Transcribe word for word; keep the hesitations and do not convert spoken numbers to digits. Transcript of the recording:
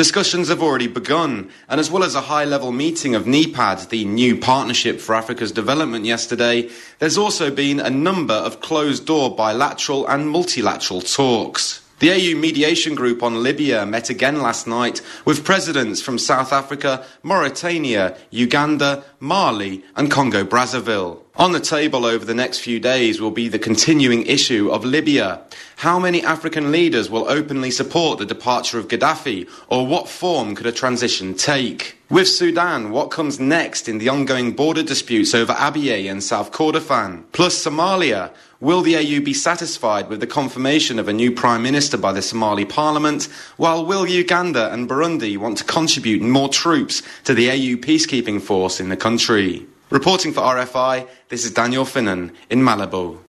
Discussions have already begun, and as well as a high-level meeting of NEPAD, the new Partnership for Africa's Development, yesterday, there's also been a number of closed-door bilateral and multilateral talks. The A U Mediation Group on Libya met again last night with presidents from South Africa, Mauritania, Uganda, Mali and Congo-Brazzaville. On the table over the next few days will be the continuing issue of Libya. How many African leaders will openly support the departure of Gaddafi, or what form could a transition take? With Sudan, what comes next in the ongoing border disputes over Abyei and South Kordofan? Plus Somalia. Will the A U be satisfied with the confirmation of a new Prime Minister by the Somali Parliament, while will Uganda and Burundi want to contribute more troops to the A U peacekeeping force in the country? Reporting for R F I, this is Daniel Finnan in Malabo.